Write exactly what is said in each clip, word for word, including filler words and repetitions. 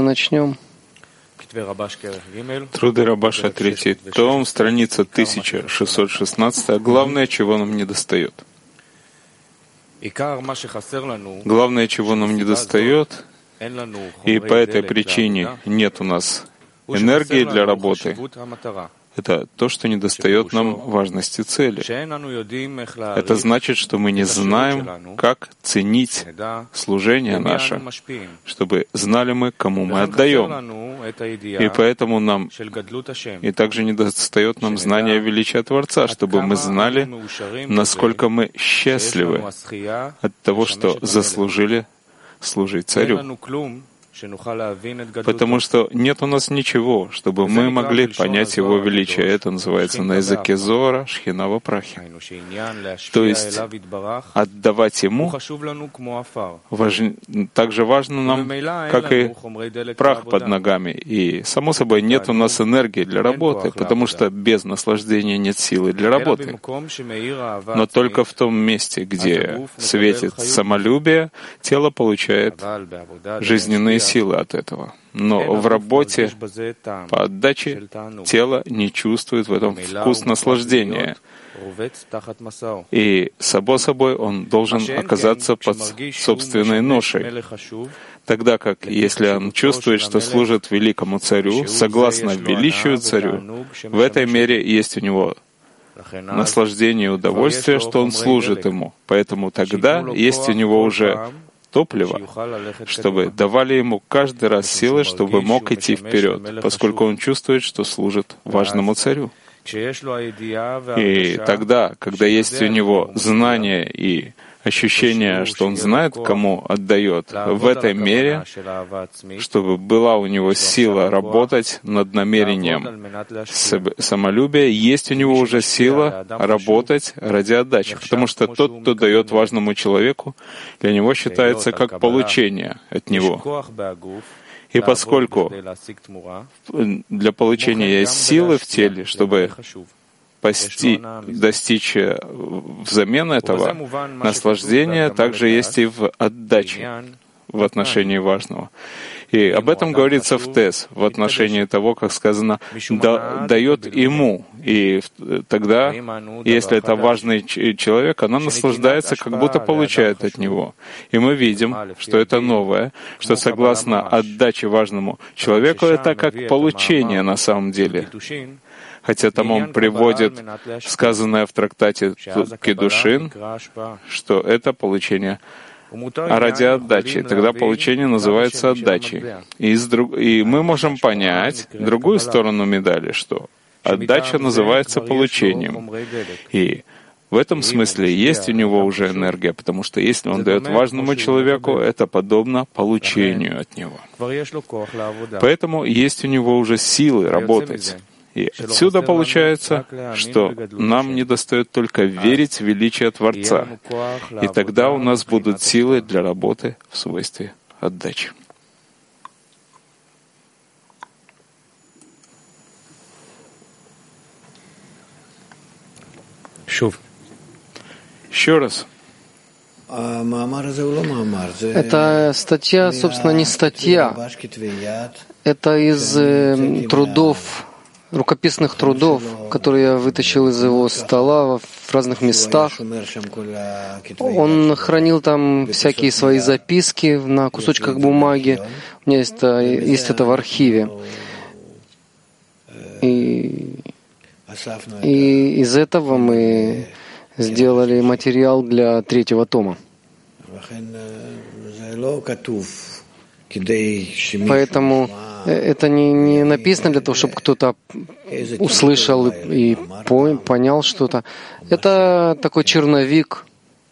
начнем. Труды Рабаша, третий том, страница тысяча шестьсот шестнадцать. Главное, чего нам недостает. Главное, чего нам недостает, и по этой причине нет у нас энергии для работы, это то, что недостает нам важности цели. Это значит, что мы не знаем, как ценить служение наше, чтобы знали мы, кому мы отдаем. И поэтому нам, и также недостает нам знания величия Творца, чтобы мы знали, насколько мы счастливы от того, что заслужили служить Царю. Потому что нет у нас ничего, чтобы мы могли понять Его величие. Это называется на языке Зоара «Шхина во прахе». То есть отдавать Ему важ... так же важно нам, как и прах под ногами. И, само собой, нет у нас энергии для работы, потому что без наслаждения нет силы для работы. Но только в том месте, где светит самолюбие, тело получает жизненные силы от этого. Но в работе по отдаче тело не чувствует в этом вкус наслаждения. И, само собой, он должен оказаться под собственной ношей. Тогда как, если он чувствует, что служит великому царю, согласно величию царю, в этой мере есть у него наслаждение и удовольствие, что он служит ему. Поэтому тогда есть у него уже топливо, чтобы давали ему каждый раз силы, чтобы мог идти вперед, поскольку он чувствует, что служит важному царю. И тогда, когда есть у него знание и ощущение, что он знает, кому отдает, в этой мере, чтобы была у него сила работать над намерением самолюбия, есть у него уже сила работать ради отдачи. Потому что тот, кто дает важному человеку, для него считается как получение от него. И поскольку для получения есть силы в теле, чтобы Пости, достичь взамен этого наслаждения, также есть и в отдаче в отношении важного. И об этом говорится в Тес, в отношении того, как сказано, да, дает ему. И тогда, если это важный человек, она наслаждается, как будто получает от него. И мы видим, что это новое, что согласно отдаче важному человеку, это как получение на самом деле. Хотя там он приводит сказанное в трактате Кедушин, что это получение ради отдачи. Тогда получение называется отдачей. И, друг... и мы можем понять другую сторону медали, что отдача называется получением. И в этом смысле есть у него уже энергия, потому что если он дает важному человеку, это подобно получению от него. Поэтому есть у него уже силы работать. И отсюда получается, что нам недостает только верить в величие Творца. И тогда у нас будут силы для работы в свойстве отдачи. Еще раз. Эта статья, собственно, не статья. Это из э, трудов, рукописных трудов, которые я вытащил из его стола в разных местах. Он хранил там всякие свои записки на кусочках бумаги. У меня есть, есть это в архиве. И, и из этого мы сделали материал для третьего тома. Поэтому это не, не написано для того, чтобы кто-то услышал и, и понял что-то. Это такой черновик.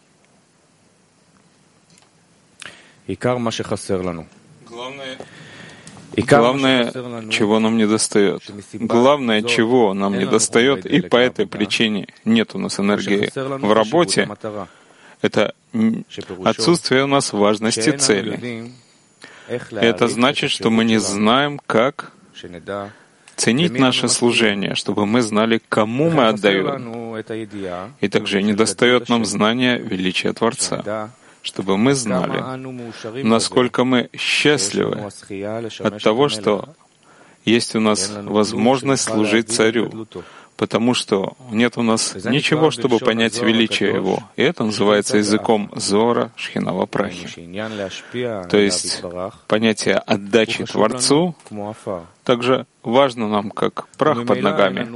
Главное, Главное, чего нам недостает. Главное, чего нам недостает, и по этой причине нет у нас энергии в работе, это отсутствие у нас важности цели. Это значит, что мы не знаем, как ценить наше служение, чтобы мы знали, кому мы отдаем. И также недостает нам знания величия Творца. чтобы мы знали, насколько мы счастливы от того, что есть у нас возможность служить царю, потому что нет у нас ничего, чтобы понять величие его. И это называется языком Зора Шхина Прахи. То есть понятие отдачи Творцу также важно нам, как прах под ногами.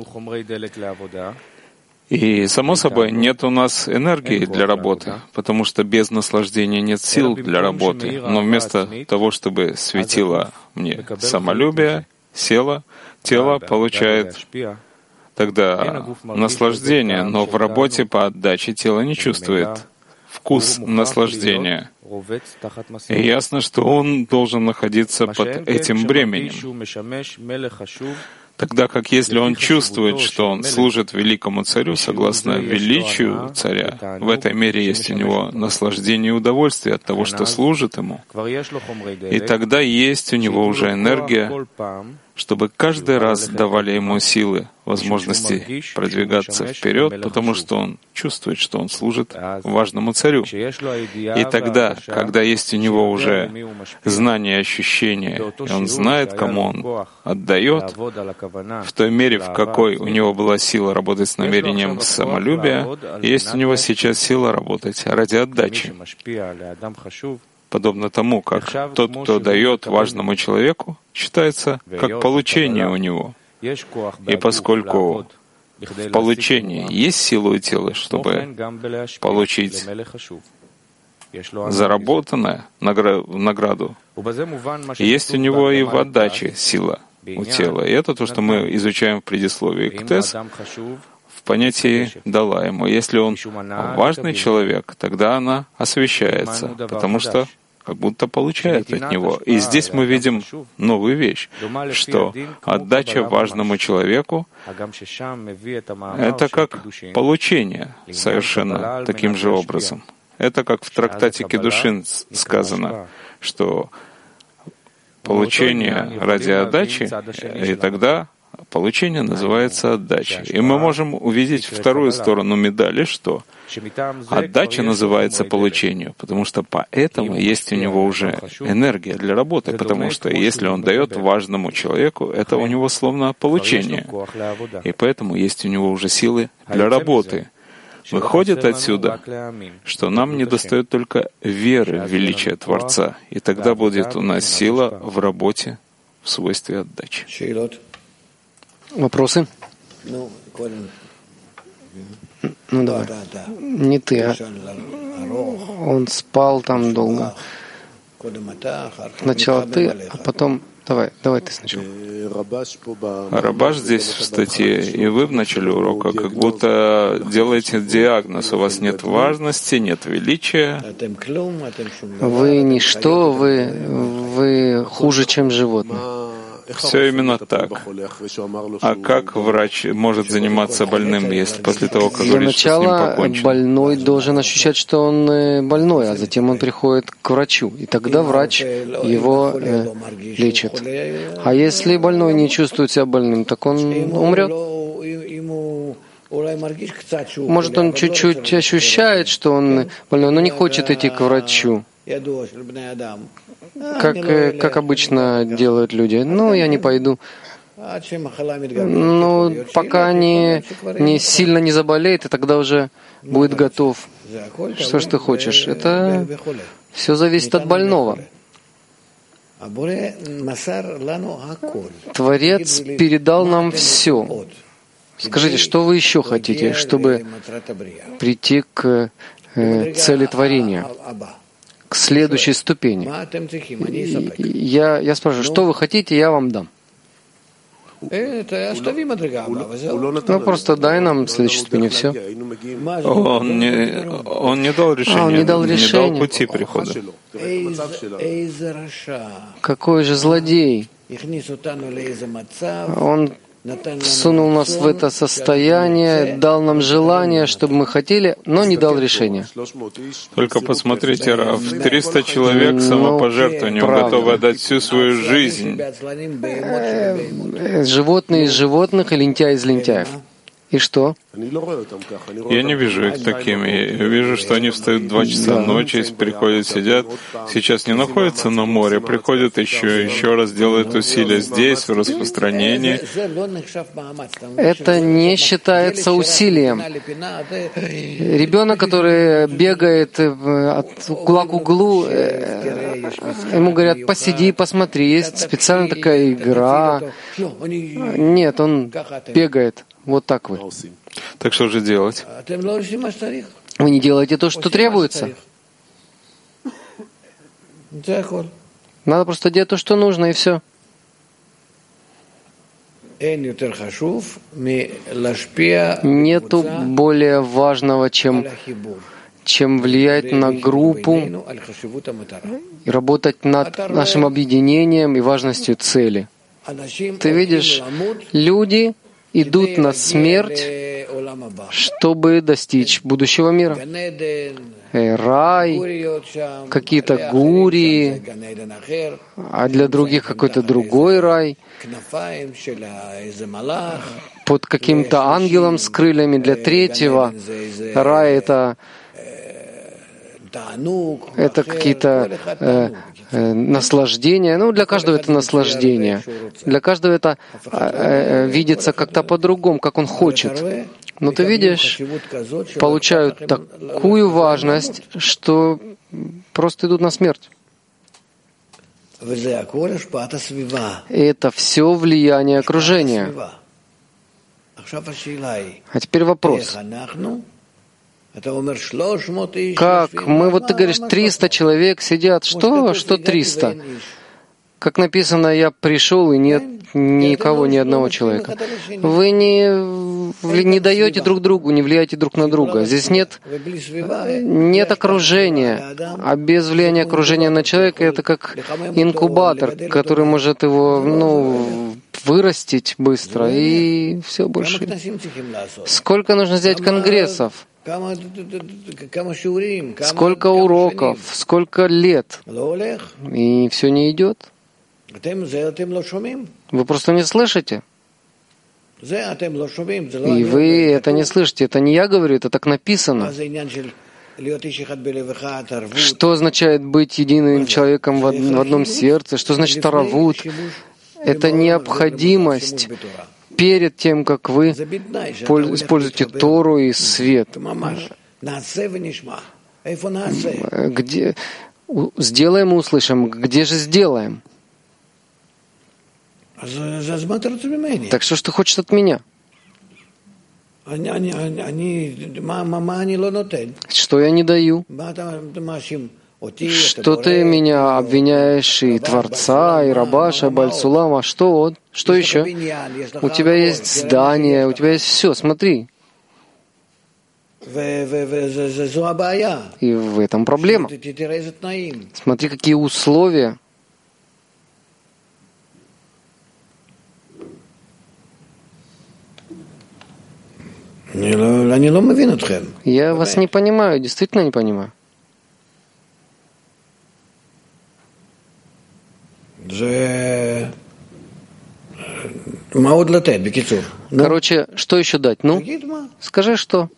И, само собой, нет у нас энергии для работы, потому что без наслаждения нет сил для работы. Но вместо того, чтобы светило мне самолюбие, село, тело получает тогда наслаждение, но в работе по отдаче тело не чувствует вкус наслаждения. И ясно, что он должен находиться под этим бременем. Тогда как если он чувствует, что он служит великому царю, согласно величию царя, в этой мере есть у него наслаждение и удовольствие от того, что служит ему. И тогда есть у него уже энергия, чтобы каждый раз давали ему силы, возможности продвигаться вперед, потому что он чувствует, что он служит важному царю. И тогда, когда есть у него уже знание и ощущение, и он знает, кому он отдает, в той мере, в какой у него была сила работать с намерением самолюбия, есть у него сейчас сила работать ради отдачи. Подобно тому, как тот, кто дает важному человеку, считается как получение у него. И поскольку в получении есть сила у тела, чтобы получить заработанное награду, есть у него и в отдаче сила у тела. И это то, что мы изучаем в предисловии к ТЭС, в понятии дала ему. Если он важный человек, тогда она освещается, потому что как будто получает от него. И здесь мы видим новую вещь, что отдача важному человеку — это как получение совершенно таким же образом. Это как в трактате Кедушин сказано, что получение ради отдачи, и тогда получение называется отдачей. И мы можем увидеть вторую сторону медали, что отдача называется получением, потому что поэтому есть у него уже энергия для работы, потому что если он дает важному человеку, это у него словно получение. И поэтому есть у него уже силы для работы. Выходит отсюда, что нам недостает только веры в величие Творца, и тогда будет у нас сила в работе в свойстве отдачи. Вопросы? Ну давай. Не ты, а он спал там долго. Сначала ты, а потом давай, давай ты сначала. Рабаш здесь в статье, и вы в начале урока как будто делаете диагноз. У вас нет важности, нет величия. Вы ничто, вы, вы хуже, чем животное. Все именно так. А как врач может заниматься больным, если после того, как говорит, что с ним покончено? Больной должен ощущать, что он больной, а затем он приходит к врачу, и тогда врач его э, лечит. А если больной не чувствует себя больным, так он умрет. Может, он чуть-чуть ощущает, что он больной, но не хочет идти к врачу. Как, как обычно делают люди. Ну, я не пойду. Ну, пока не, не сильно не заболеет, и тогда уже будет готов. Что ж ты хочешь? Это все зависит от больного. Творец передал нам все. Скажите, что вы еще хотите, чтобы прийти к э, цели творения? К следующей ступени. Я, я спрашиваю, что вы хотите, я вам дам. Ну, просто дай нам следующую ступень, и все. Он не, он не дал решения, а, он не дал решения. Не дал пути прихода. Какой же злодей! Он всунул нас в это состояние, дал нам желание, чтобы мы хотели, но не дал решения. Только посмотрите, Рав, триста человек самопожертвованием ну, готовы отдать всю свою жизнь. Животные из животных и лентяи из лентяев. И что? Я не вижу их такими. Я вижу, что они встают в два часа да. ночи, приходят, сидят. Сейчас не находятся на море, приходят еще, еще раз делают усилия здесь, в распространении. Это не считается усилием. Ребенок, который бегает от угла к углу, ему говорят, посиди, посмотри, есть специальная такая игра. Нет, он бегает. Вот так вы. Так что же делать? Вы не делаете то, что требуется. Надо просто делать то, что нужно, и все. Нету более важного, чем, чем влиять на группу и работать над нашим объединением и важностью цели. Ты видишь, люди идут на смерть, чтобы достичь будущего мира. Рай, какие-то гурии, а для других какой-то другой рай, под каким-то ангелом с крыльями. Для третьего рай — это это какие-то э, э, наслаждения. Ну, для каждого это наслаждение. Для каждого это э, э, видится как-то по-другому, как он хочет. Но ты видишь, получают такую важность, что просто идут на смерть. И это все влияние окружения. А теперь вопрос. Как? Мы, вот ты говоришь, триста человек сидят. Что? Что триста? Как написано, я пришел, и нет никого, ни одного человека. Вы не, не даете друг другу, не влияете друг на друга. Здесь нет, нет окружения. А без влияния окружения на человека это как инкубатор, который может его, ну, вырастить быстро, и все больше. Сколько нужно сделать конгрессов? Сколько уроков, сколько лет, и все не идет. Вы просто не слышите. И вы это не слышите. Это не я говорю, это так написано. Что означает быть единым человеком в одном сердце? Что значит таравут? Это необходимость перед тем, как вы используете Тору и свет. Где сделаем и услышим? Где же сделаем? Так что ж ты хочешь от меня? Что я не даю? Что ты меня обвиняешь и Творца, и Рабаша, Бальсулама? Что он? Что еще? У тебя есть здание, у тебя есть все. Смотри. И в этом проблема. Смотри, какие условия. Я вас не понимаю, действительно не понимаю. Короче, что еще дать? Ну, скажи, что.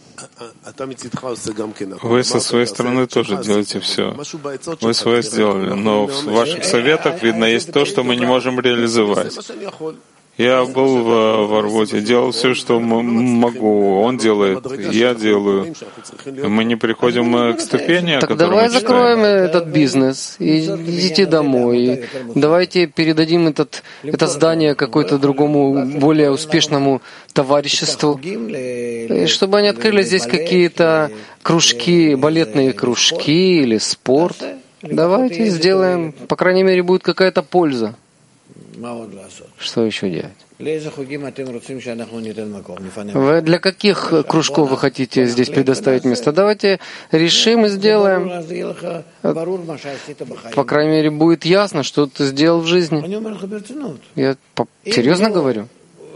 Вы со своей стороны тоже делаете все. Вы свое сделали, но в ваших советах, видно, есть то, что мы не можем реализовать. Я был в, в Арвоте, делал все, что могу. Он делает, я делаю. Мы не приходим к ступени, о так которой давай мы закроем читаем. этот бизнес и идите домой. Давайте передадим этот, это здание какой-то другому, более успешному товариществу, и чтобы они открыли здесь какие-то кружки, балетные кружки или спорт. Давайте сделаем, по крайней мере, будет какая-то польза. Что еще делать? Вы для каких кружков вы хотите здесь предоставить место? Давайте решим и сделаем. По крайней мере, будет ясно, что ты сделал в жизни. Я серьезно говорю.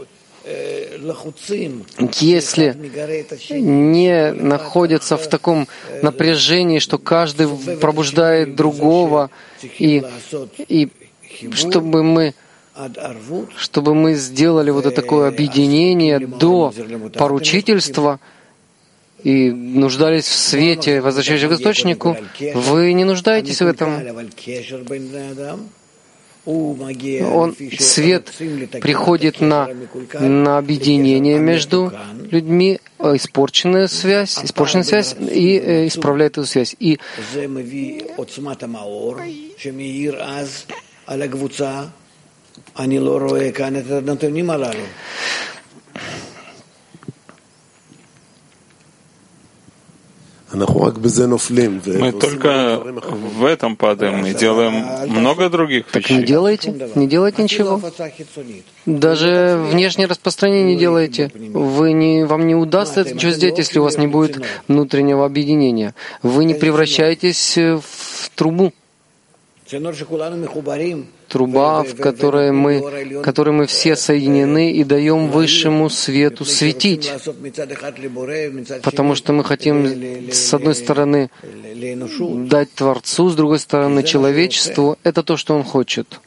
Если не находятся в таком напряжении, что каждый пробуждает другого, и, и чтобы мы чтобы мы сделали вот это такое объединение до поручительства и нуждались в свете, возвращаясь к источнику, вы не нуждаетесь в этом. Он, свет приходит на, на объединение между людьми, испорченная связь, испорченная связь и э, исправляет эту связь. И мы только в этом падаем и делаем много других так вещей. не делайте, не делайте ничего. Даже внешнее распространение не делайте. Вы не, вам не удастся это ничего сделать, если у вас не будет внутреннего объединения. Вы не превращаетесь в трубу. Труба, в которой мы, которой мы все соединены и даем высшему свету светить. Потому что мы хотим, с одной стороны, дать Творцу, с другой стороны, человечеству. Это то, что Он хочет.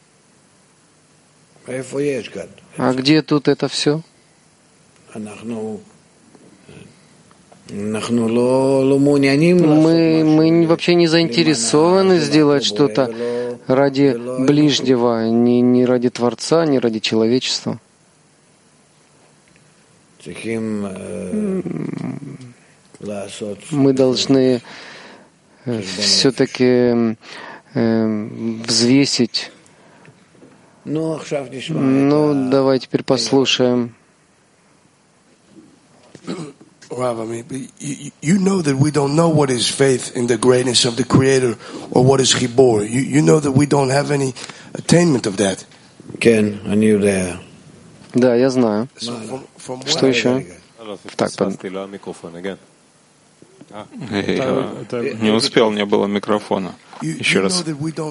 А где тут это все? Мы, мы вообще не заинтересованы сделать что-то ради ближнего, ни, ни ради Творца, ни ради человечества. Мы должны все-таки э, взвесить. Ну, давай теперь послушаем. Rav, I mean, you, you know that we don't know what is faith in the greatness of the Creator or what is Chibor. You, you know that we don't have any attainment of that. Ken, I knew that. Да, я знаю. So from, from Что еще? Так, под... Не успел, не было микрофона. Еще раз.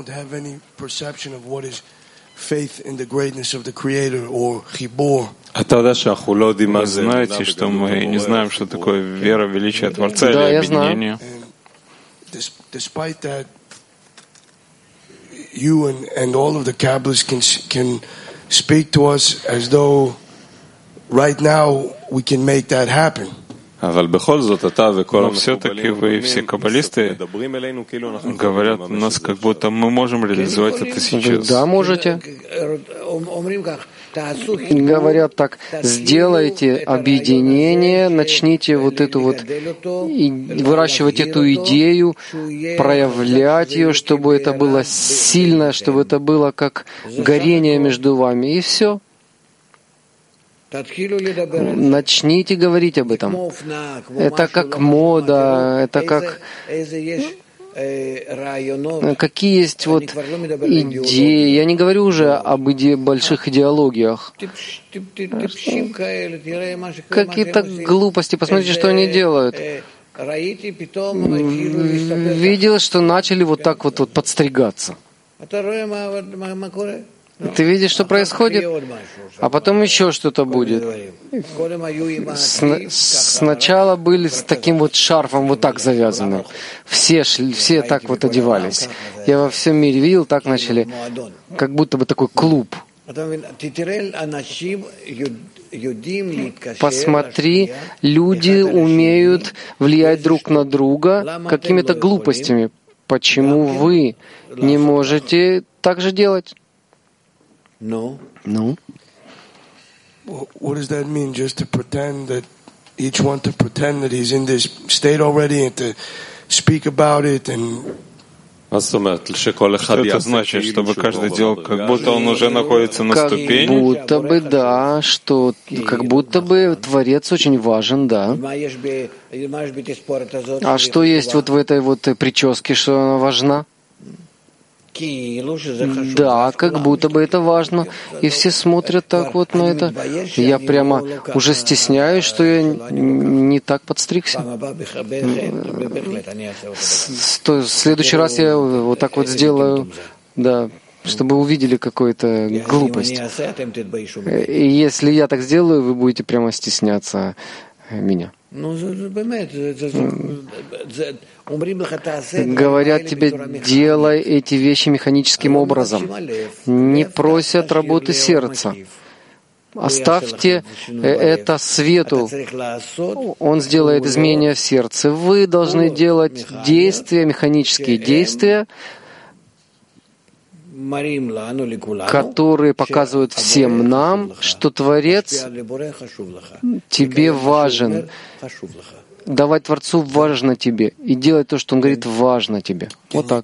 Faith in the greatness of the Creator or Chibor. Вы знаете, что мы не знаем, что такое вера в величие Творца или объединение. Despite that, you and, and all of the Kabbalists can can speak to us as though right now we can make that happen. Но все-таки вы, все каббалисты, говорят о нас, как будто мы можем реализовать это сейчас. Да, можете. Говорят так: сделайте объединение, начните вот эту вот, и выращивать эту идею, проявлять ее, чтобы это было сильно, чтобы это было как горение между вами, и все. Начните говорить об этом. Это как мода, это как... Какие есть вот идеи. Я не говорю уже об иде... больших идеологиях. Какие-то глупости. Посмотрите, что они делают. Видел, что начали вот так вот, вот подстригаться. Ты видишь, что происходит, а потом еще что-то будет. С- сначала были с таким вот шарфом вот так завязанным. Все, шли, все так вот одевались. Я во всем мире видел, так начали, как будто бы такой клуб. Посмотри, люди умеют влиять друг на друга какими-то глупостями. Почему вы не можете так же делать? No. No. What does that mean? Just to pretend that each one to pretend that he's in this state already and to speak about it and. Что это значит, чтобы каждый делал, как будто он уже находится на как ступени? Как будто бы, да, что как будто бы Творец очень важен, да. А что есть вот в этой вот прическе, что она важна? Да, как будто бы это важно. И все смотрят так вот на это. Я прямо уже стесняюсь, что я не так подстригся. В следующий раз я вот так вот сделаю, да, чтобы увидели какую-то глупость. И если я так сделаю, вы будете прямо стесняться меня. Говорят тебе, делай эти вещи механическим образом. Не просят работы сердца. Оставьте это свету. Он сделает изменения в сердце. Вы должны делать действия, механические действия, которые показывают всем нам, что Творец тебе важен. Давать Творцу важно тебе. И делать то, что Он говорит, важно тебе. Вот так.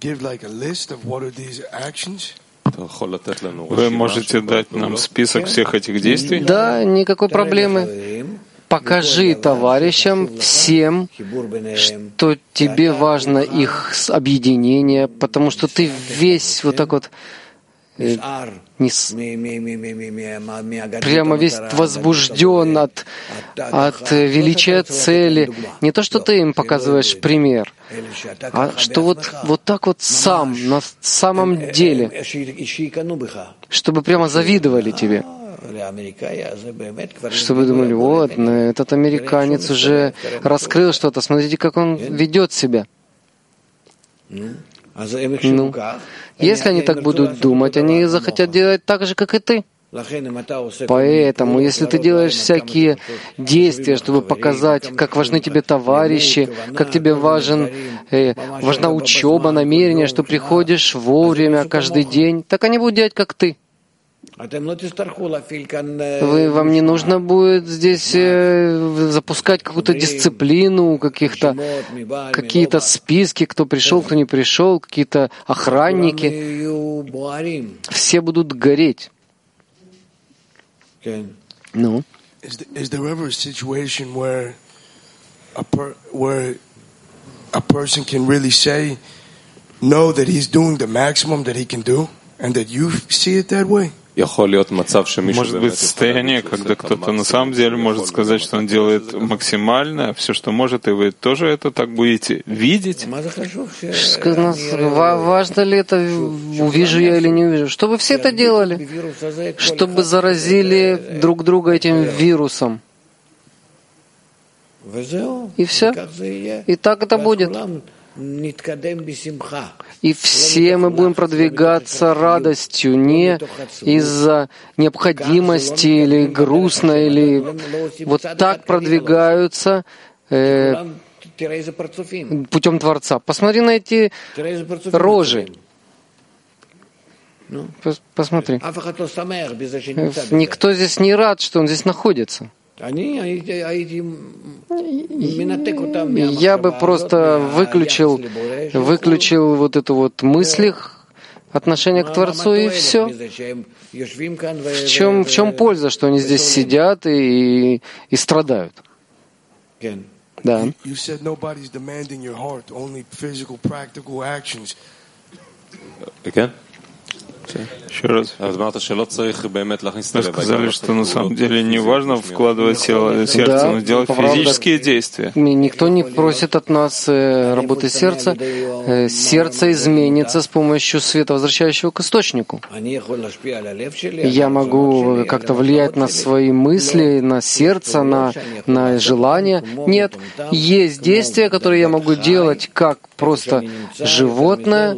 Вы можете дать нам список всех этих действий? Да, никакой проблемы. Покажи товарищам, всем, что тебе важно их объединение, потому что ты весь вот так вот э, не с... прямо весь возбужден от, от величия цели. Не то, что ты им показываешь пример, а что вот, вот так вот сам, на самом деле, чтобы прямо завидовали тебе. Чтобы думали, вот, этот американец уже раскрыл что-то, смотрите, как он ведет себя. Ну, если они так будут думать, они захотят делать так же, как и ты. Поэтому, если ты делаешь всякие действия, чтобы показать, как важны тебе товарищи, как тебе важен, э, важна учеба, намерение, что приходишь вовремя каждый день, так они будут делать, как ты. Вы, вам не нужно будет здесь э, запускать какую-то дисциплину, каких-то, какие-то списки, кто пришел, кто не пришел, какие-то охранники. Все будут гореть. Ну? Может быть, состояние, когда кто-то на самом деле может сказать, что он делает максимально все, что может, и вы тоже это так будете видеть? Важно ли это, увижу я или не увижу? Чтобы все это делали, чтобы заразили друг друга этим вирусом. И все. И так это будет. И все мы будем продвигаться радостью, не из-за необходимости или грустно, или вот так продвигаются э, путем Творца. Посмотри на эти рожи. Посмотри. Никто здесь не рад, что он здесь находится. Я бы просто выключил, выключил вот эту вот мысль, отношение к Творцу, и все. В чем, в чем польза, что они здесь сидят и, и страдают? Да. Еще раз. Вы сказали, что на самом деле не важно вкладывать сердце, да, но делать физические действия. Никто не просит от нас работы сердца. Сердце изменится с помощью света, возвращающего к источнику. Я могу как-то влиять на свои мысли, на сердце, на, на желания. Нет, есть действия, которые я могу делать как просто животное.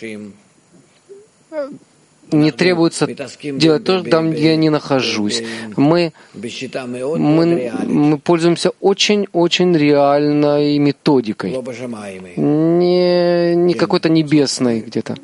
Не требуется делать то, там, где я не нахожусь. Мы, мы, мы пользуемся очень-очень реальной методикой, не, не какой-то небесной где-то.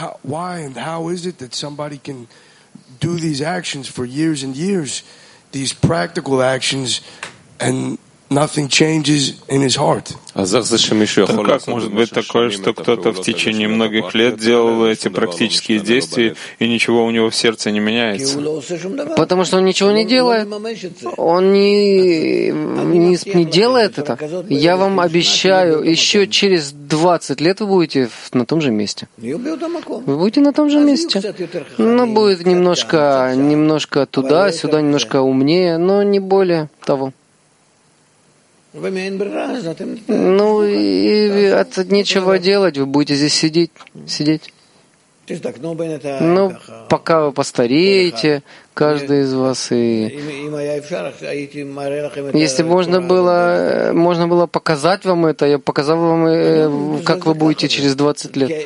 Nothing changes in his heart. Так как может быть такое, что кто-то в течение многих лет делал эти практические действия, и ничего у него в сердце не меняется? Потому что он ничего не делает. Он не, не, не делает это. Я вам обещаю, еще через двадцать лет вы будете на том же месте. Вы будете на том же месте. Но будет немножко, немножко туда, сюда, немножко умнее, но не более того. Ну и от нечего делать, вы будете здесь сидеть, сидеть. Ну, пока вы постареете, каждый из вас, и если можно было, можно было показать вам это, я показал вам, как вы будете через двадцать лет.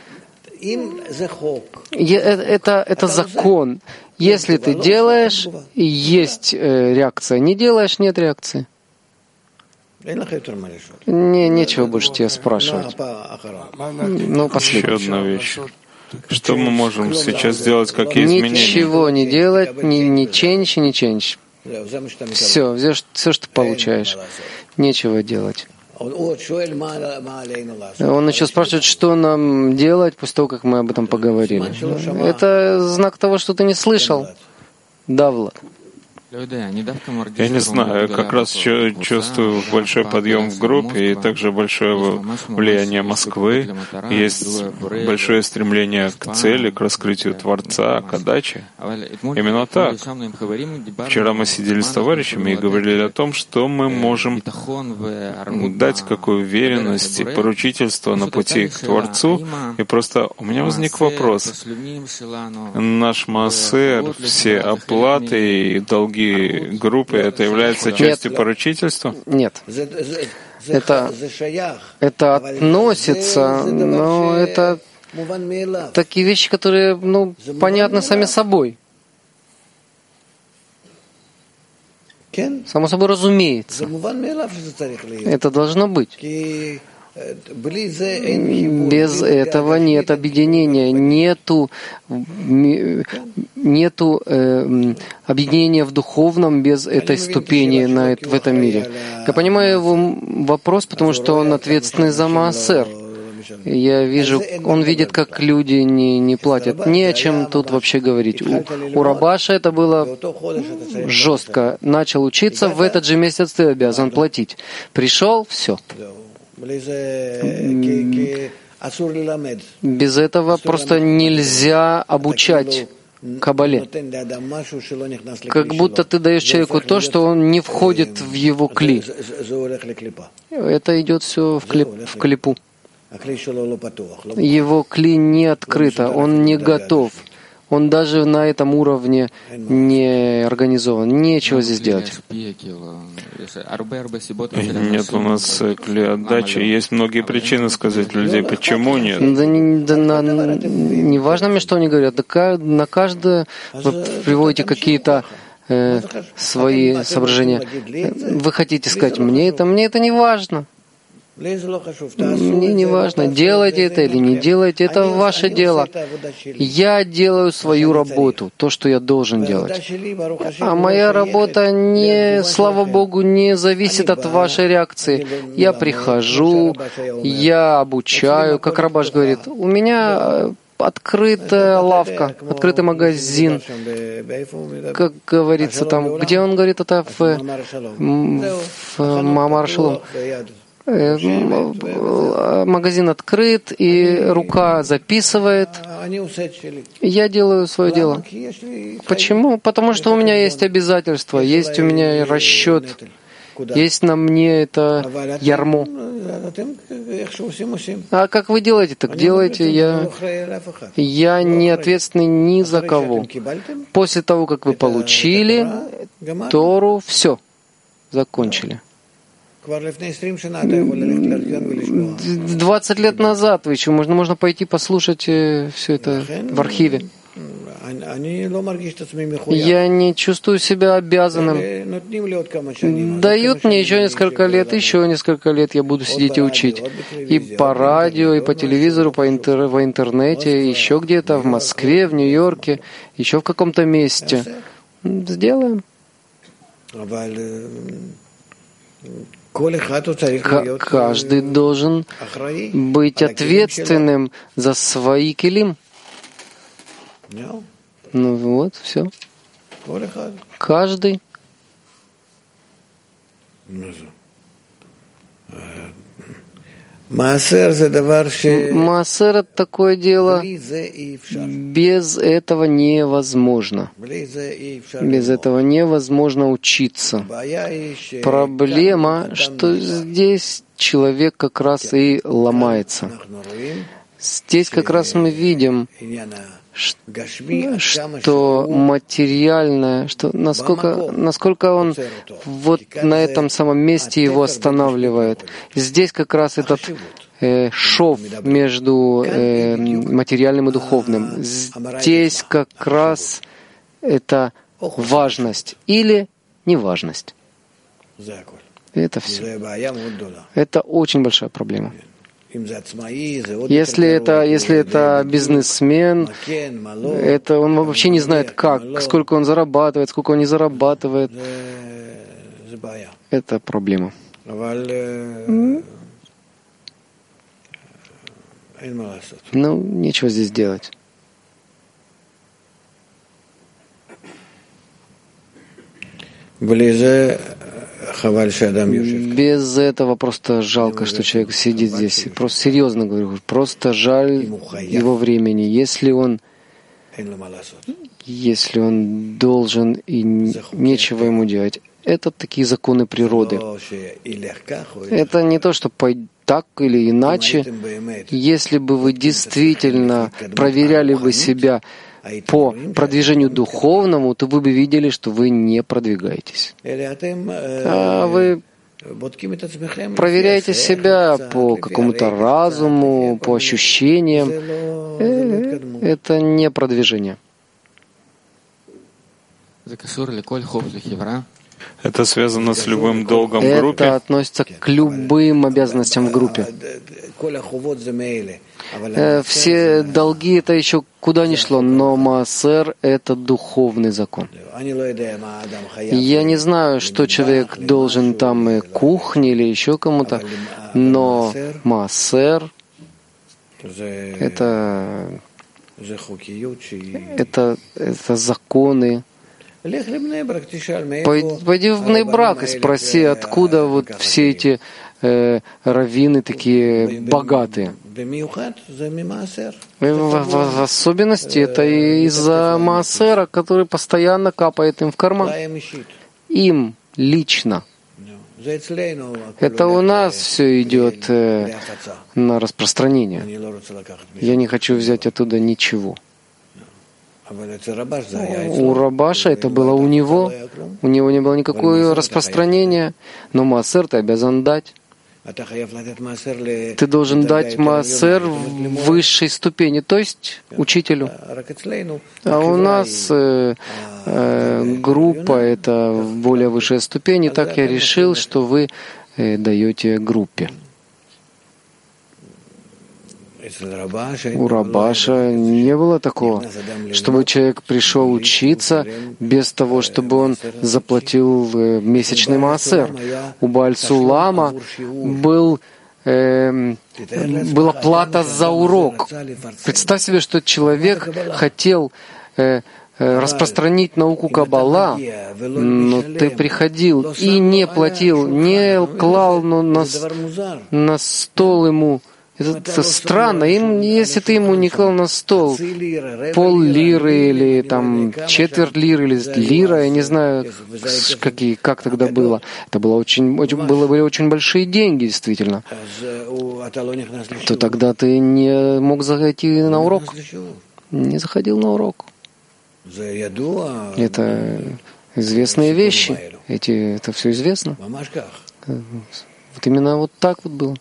Это, это закон. Если ты делаешь, есть реакция. Не делаешь, нет реакции. Не, нечего больше тебя спрашивать. Ну, последняя. Еще одна вещь. Что мы можем сейчас сделать, какие изменения? Ничего не делать, ни, ни change, ни change. Все, все, все, что получаешь. Нечего делать. Он еще спрашивает, что нам делать после того, как мы об этом поговорили. Это знак того, что ты не слышал. Да, Влад. Я не знаю, я как раз чувствую большой подъем в группе и также большое влияние Москвы. Есть большое стремление к цели, к раскрытию Творца, к отдаче. Именно так. Вчера мы сидели с товарищами и говорили о том, что мы можем дать какую уверенность и поручительство на пути к Творцу. И просто у меня возник вопрос. Наш маасер, все оплаты и долги группы, это является частью Нет. поручительства? Нет. Это, это относится, но это такие вещи, которые, ну, понятны сами собой. Само собой разумеется. Это должно быть. Без этого нет объединения, нету, нету э, объединения в духовном без этой ступени на, в этом мире. Я понимаю его вопрос, потому что он ответственный за маасер. Я вижу, он видит, как люди не, не платят. Не о чем тут вообще говорить. У, у Рабаша это было жестко. Начал учиться, в этот же месяц ты обязан платить. Пришел, все. Без этого просто нельзя обучать Кабале. Как будто ты даешь человеку то, что он не входит в его кли. Это идет все в, клип, в клипу. Его кли не открыто, он не готов. Он даже на этом уровне не организован. Нечего здесь делать. Нет у нас кли отдачи. Есть многие причины сказать людей, почему нет. Да не, да на, не важно мне, что они говорят. Да, на каждое вы приводите какие-то э, свои соображения. Вы хотите сказать, мне это, мне это не важно. Мне не важно, делайте это или не делайте, это ваше дело. Я делаю свою работу, то, что я должен делать. А моя работа, не, слава Богу, не зависит от вашей реакции. Я прихожу, я обучаю, как Рабаш говорит, у меня открытая лавка, открытый магазин, как говорится там, где он говорит это в, в Маамар Шалом. Магазин открыт, и рука записывает. Я делаю свое дело. Почему? Потому что у меня есть обязательства, есть у меня расчет, есть на мне это ярмо. А как вы делаете, так делайте. Я, я не ответственный ни за кого. После того, как вы получили Тору, все, закончили. Двадцать лет назад вы еще можно, можно пойти послушать все это в архиве. Я не чувствую себя обязанным. Дают мне еще несколько лет, еще несколько лет я буду сидеть и учить. И по радио, и по телевизору, по интер... в интернете, еще где-то, в Москве, в Нью-Йорке, еще в каком-то месте. Сделаем. Каждый должен быть ответственным за свои килим. Ну вот, все. Каждый. Маасер — это такое дело, без этого невозможно. Без этого невозможно учиться. Проблема, что здесь человек как раз и ломается. Здесь как раз мы видим, что материальное, что насколько, насколько он вот на этом самом месте его останавливает. Здесь как раз этот э, шов между э, материальным и духовным. Здесь как раз это важность или неважность. Это все. Это очень большая проблема. Если это, если это бизнесмен, это он вообще не знает как, сколько он зарабатывает, сколько он не зарабатывает. Это проблема. Ну, нечего здесь делать. Без этого просто жалко, что человек сидит здесь. Просто серьезно говорю, просто жаль его времени. Если он, если он должен и нечего ему делать, это такие законы природы. Это не то, что так или иначе. Если бы вы действительно проверяли бы себя по продвижению духовному, то вы бы видели, что вы не продвигаетесь. А вы проверяете себя по какому-то разуму, по ощущениям. Это не продвижение. Это связано с любым долгом в группе? Это относится к любым обязанностям в группе. Все долги — это еще куда ни шло, но маасер — это духовный закон. Я не знаю, что человек должен там и кухне или еще кому-то, но маасер — это, это, это законы. Пойди в Бней-Брак и спроси, откуда вот все эти э, раввины такие богатые. В, в, в особенности это из-за маасера, который постоянно капает им в карман. Им лично. Это у нас все идет э, на распространение. Я не хочу взять оттуда ничего. У Рабаша это было у него, у него не было никакого распространения, но маасер ты обязан дать. Ты должен дать маасер в высшей ступени, то есть учителю. А у нас э, э, группа — это более высшая ступень, и так я решил, что вы э, даете группе. У Рабаша не было такого, чтобы человек пришел учиться без того, чтобы он заплатил месячный маасер. У Бааль-Сулама был, э, была плата за урок. Представь себе, что человек хотел э, распространить науку Каббала, но ты приходил и не платил, не клал на, на стол ему. Это странно. Им, если ты ему не клал на стол пол лиры или там четверть лиры или лира, я не знаю, какие, как тогда было. Это было очень, очень, было, были очень большие деньги, действительно. То тогда ты не мог зайти на урок. Не заходил на урок. Это известные вещи. Эти, это все известно. Вот именно вот так вот было.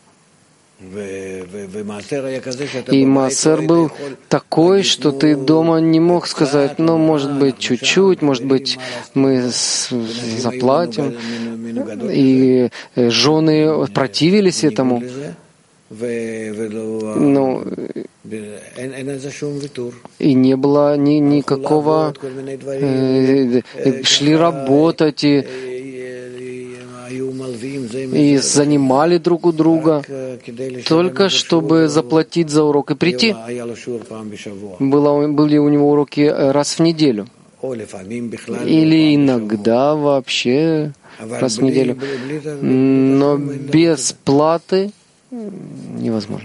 И маасер был такой, что ты дома не мог сказать, ну, может быть, чуть-чуть, может быть, мы заплатим. И жены противились этому. Ну, и не было ни, никакого... Э, шли работать и... и занимали друг у друга, только чтобы заплатить за урок и прийти. Было, были у него уроки раз в неделю. Или иногда вообще раз в неделю. Но без платы невозможно.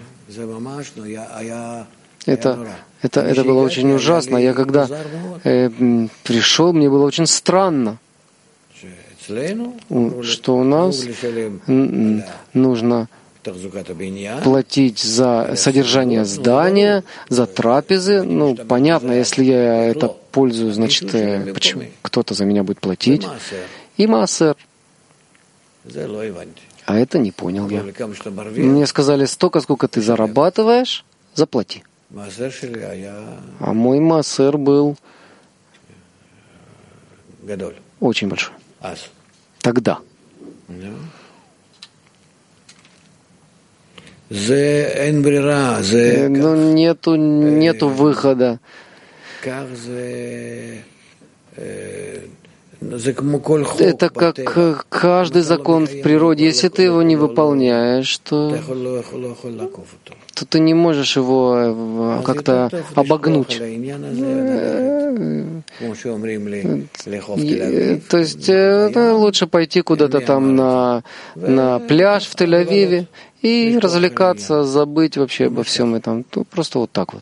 Это, это, это было очень ужасно. Я когда э, пришел, мне было очень странно, что у нас нужно платить за содержание здания, за трапезы. Ну, понятно, если я это пользую, значит, почему кто-то за меня будет платить. И маасер. А это не понял я. Мне сказали, столько, сколько ты зарабатываешь, заплати. А мой маасер был очень большой. Тогда. Ну, нету, нету выхода. Это как каждый закон в природе. Если ты его не выполняешь, то, то ты не можешь его как-то обогнуть. То есть лучше пойти куда-то там на, на пляж в Тель-Авиве и развлекаться, забыть вообще обо всем этом. Просто вот так вот.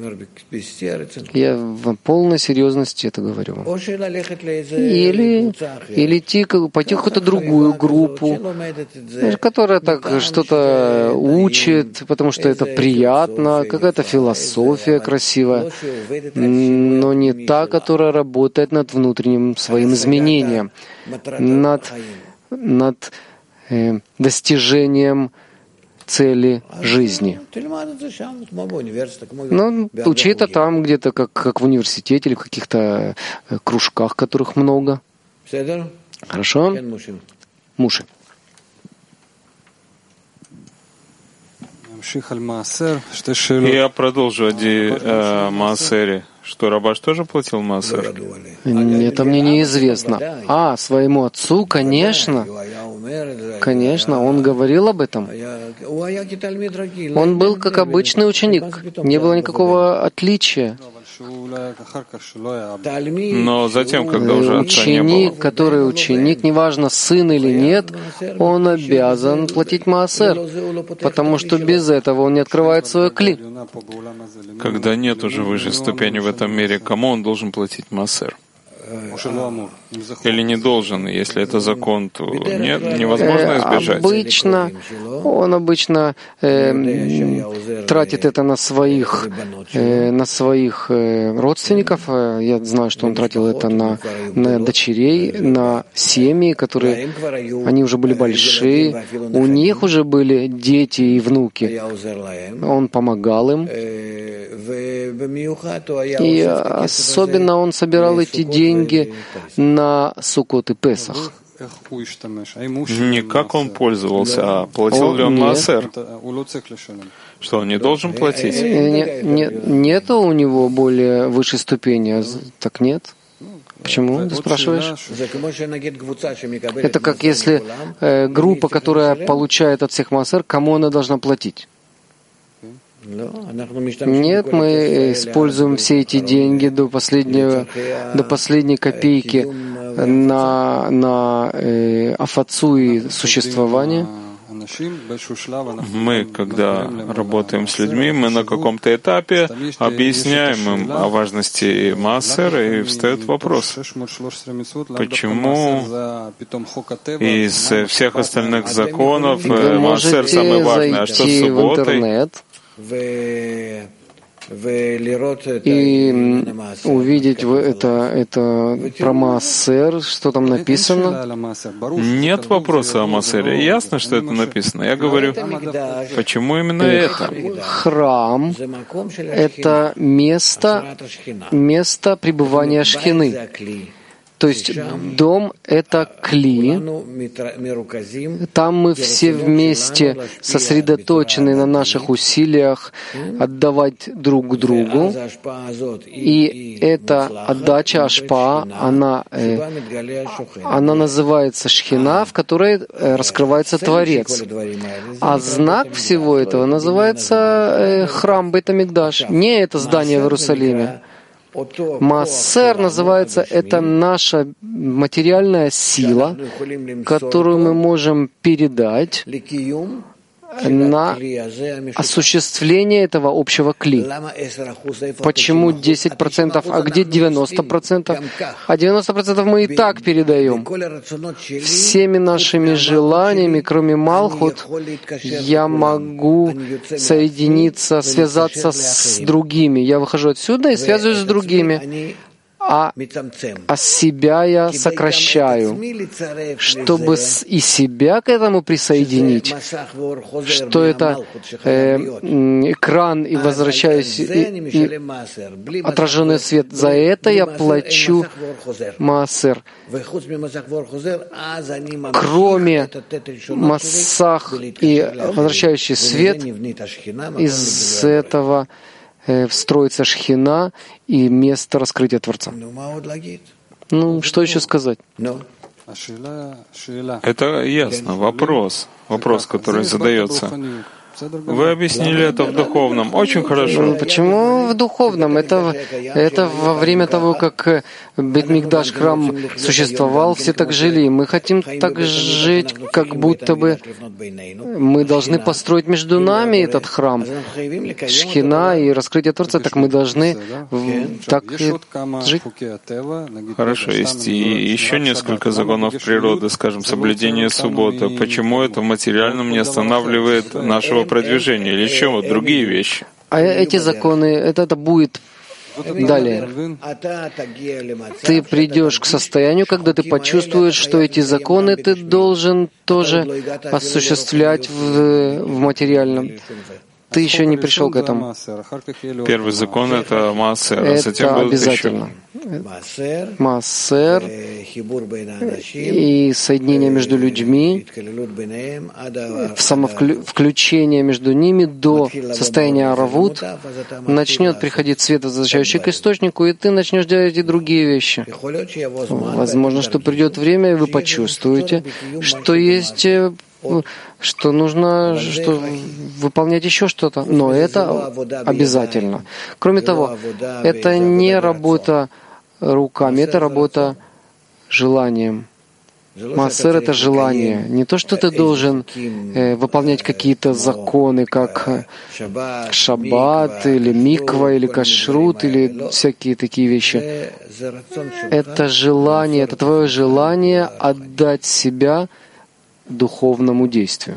Я в полной серьезности это говорю вам. Или, или идти, пойти в какую-то другую группу, которая так что-то учит, потому что это приятно, какая-то философия красивая, но не та, которая работает над внутренним своим изменением, над, над э, достижением цели жизни. Ну, учи это там где-то, как, как в университете или в каких-то кружках, которых много. Хорошо? Муши. Я продолжу о э, маасере. Что, Рабаш тоже платил маасер? Это мне неизвестно. А, своему отцу, конечно. Конечно, он говорил об этом. Он был как обычный ученик. Не было никакого отличия. Но затем, когда уже отца не было... Ученик, который ученик, неважно, сын или нет, он обязан платить маасер, потому что без этого он не открывает свой кли. Когда нет уже высшей ступени в этом мире, кому он должен платить маасер? Или не должен? Если это закон, то нет, невозможно избежать. Обычно, он обычно э, тратит это на своих, э, на своих э, родственников. Я знаю, что он тратил это на, на дочерей, на семьи, которые, они уже были большие, у них уже были дети и внуки. Он помогал им. И особенно он собирал эти деньги на Суккот и Песах. Не как он пользовался, а платил ли он маасер? Что, он не должен платить? Не, не, нету у него более высшей ступени, так нет. Почему ты спрашиваешь? Это как если э, группа, которая получает от всех маасер, кому она должна платить? Нет, мы используем все эти деньги до последнего, до последней копейки на, на э, афацу и существование. Мы, когда работаем с людьми, мы на каком-то этапе объясняем им о важности маасера, и встает вопрос, почему из всех остальных законов маасер самый важный, а что с субботой? И увидеть это, это про маасер, что там написано. Нет вопроса о маасере. Ясно, что это написано. Я говорю, почему именно это? Храм — это место, место пребывания Шхины. То есть дом — это кли. Там мы все вместе сосредоточены на наших усилиях отдавать друг другу. И эта отдача ашпа, она, э, она называется шхина, в которой раскрывается Творец. А знак всего этого называется э, храм Бейт-Амикдаш. Не это здание в Иерусалиме. Маасер называется, это наша материальная сила, которую мы можем передать на осуществление этого общего кли. Почему десять процентов, а где девяносто процентов? А девяносто процентов мы и так передаем. Всеми нашими желаниями, кроме Малхут, я могу соединиться, связаться с другими. Я выхожу отсюда и связываюсь с другими. А, а себя я сокращаю, чтобы и себя к этому присоединить, что это э, экран и возвращаюсь, и, и отраженный свет. За это я плачу маасер. Кроме массах и возвращающий свет, из этого встроится шхина и место раскрытия Творца. Ну, что еще сказать? Это ясно. Вопрос. Вопрос, который задается. Вы объяснили это в духовном. Очень хорошо. Почему в духовном? Это, это во время того, как Бет-Микдаш, храм существовал, все так жили. И мы хотим так жить, как будто бы мы должны построить между нами этот храм. Шхина и раскрытие Творца, так мы должны так жить. Хорошо, есть и еще несколько законов природы, скажем, соблюдение субботы. Почему это в материальном не останавливает нашего продвижения или чего? Другие вещи. А эти законы, это, это будет далее. Ты придешь к состоянию, когда ты почувствуешь, что эти законы ты должен тоже осуществлять в, в материальном. Ты еще не пришел к этому. Первый закон — это маасер, а затем это будут обязательно. еще. Маасер и соединение между людьми, самовключение между ними до состояния аравут, начнет приходить свет, возвращающий к источнику, и ты начнешь делать и другие вещи. Возможно, что придет время, и вы почувствуете, что есть что нужно что, выполнять еще что-то. Но это обязательно. Кроме того, это не работа руками, это работа желанием. Маасер — это желание. Не то, что ты должен э, выполнять какие-то законы, как шаббат, или миква, или кашрут, или всякие такие вещи. Это желание, это твое желание отдать себя духовному действию.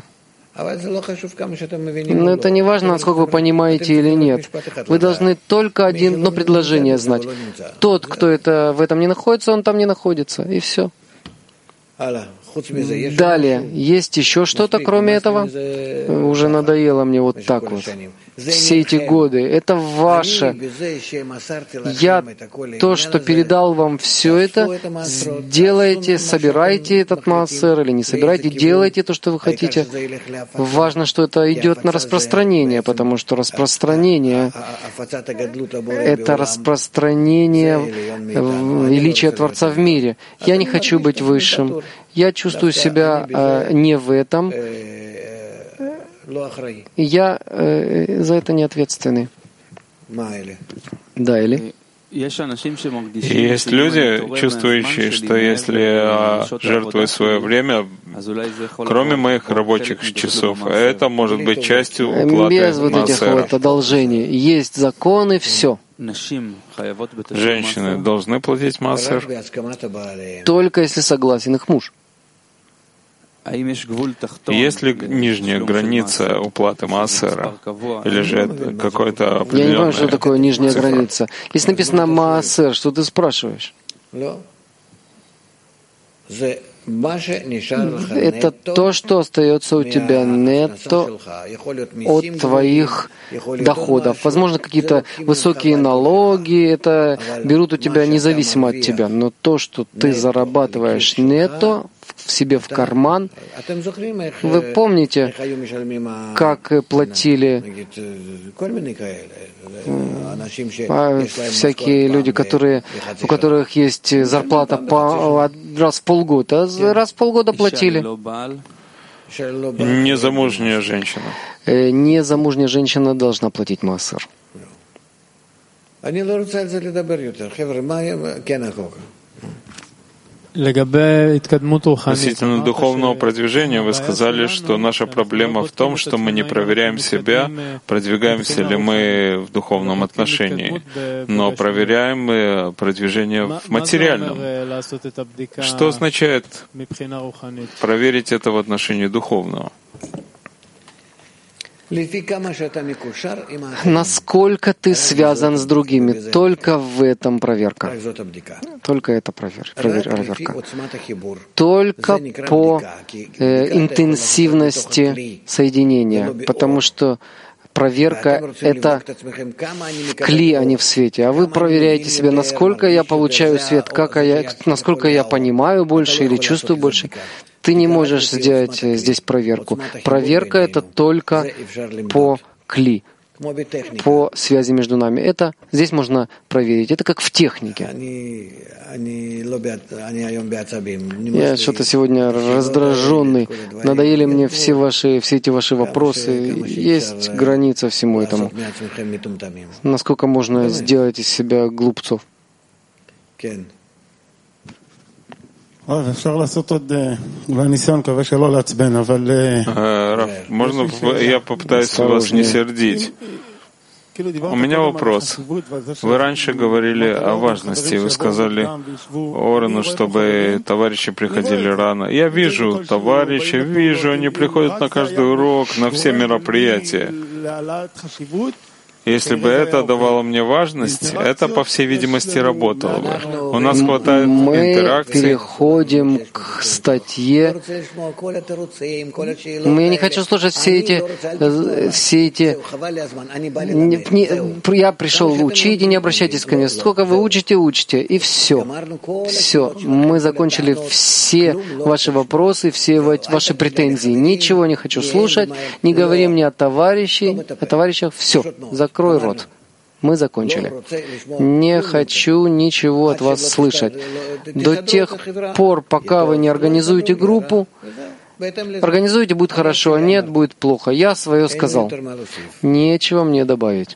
Но это не важно, насколько вы понимаете или нет. Вы должны только одно предложение знать. Тот, кто это, в этом не находится, он там не находится. И все. Далее, есть еще что-то, кроме этого? Уже надоело мне вот так вот. Все эти годы. Это ваше. Я то, что передал вам все это, делайте, собирайте этот маасер или не собирайте, делайте то, что вы хотите. Важно, что это идет на распространение, потому что распространение — это распространение величия Творца в мире. Я не хочу быть высшим. Я чувствую себя э, не в этом. Я э, за это не ответственный. Да, или? Есть люди, чувствующие, что если жертвую свое время, кроме моих рабочих часов, это может быть частью уплаты без вот этих вот одолжений. Есть законы, все. Женщины должны платить маасер? Только если согласен их муж. Есть ли нижняя граница уплаты маасера? Или же это какой-то определенный... Я не понимаю, что такое нижняя цифра. Граница. Если написано маасер, что ты спрашиваешь? Это то, что остается у тебя нетто от твоих доходов. Возможно, какие-то высокие налоги, это берут у тебя независимо от тебя. Но то, что ты зарабатываешь нетто в себе в карман, вы помните, как платили всякие люди, которые, у которых есть зарплата по, раз в полгода, раз в полгода платили. Незамужняя женщина. Незамужняя женщина должна платить маасер. Относительно духовного продвижения вы сказали, что наша проблема в том, что мы не проверяем себя, продвигаемся ли мы в духовном отношении, но проверяем мы продвижение в материальном. Что означает проверить это в отношении духовного? Насколько ты связан с другими, только в этом проверка. Только это провер, проверка. Только по э, интенсивности соединения, потому что проверка — это в кли, а не в свете. А вы проверяете себя, насколько я получаю свет, как я, насколько я понимаю больше или чувствую больше. Ты не можешь сделать здесь проверку. Проверка — это только по кли, по связи между нами. Это здесь можно проверить. Это как в технике. Я что-то сегодня раздраженный. Надоели мне все ваши, все эти ваши вопросы. Есть граница всему этому. Насколько можно сделать из себя глупцов? Раф, можно я попытаюсь вас не сердить? У меня вопрос. Вы раньше говорили о важности. Вы сказали Орану, чтобы товарищи приходили рано. Я вижу товарищей, вижу, они приходят на каждый урок, на все мероприятия. Если бы это давало мне важность, это, по всей видимости, работало бы. У нас хватает интеракции. Мы переходим к статье. Я не хочу слушать все эти... Все эти... Я пришел учить, и не обращайтесь ко мне. Сколько вы учите, учите, и все. Все. Мы закончили все ваши вопросы, все ваши претензии. Ничего не хочу слушать. Не говори мне о товарищах. О товарищах. Все. Закрой рот. Мы закончили. Не хочу ничего от вас слышать. До тех пор, пока вы не организуете группу, организуете, будет хорошо, а нет, будет плохо. Я свое сказал. Нечего мне добавить.